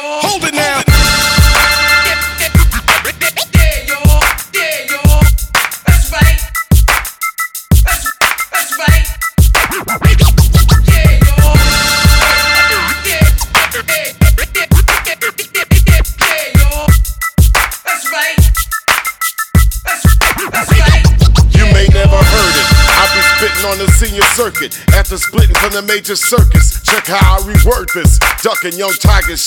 Hold it now. On the senior circuit, after splitting from the major circus, check how I reword this. Ducking young tigers.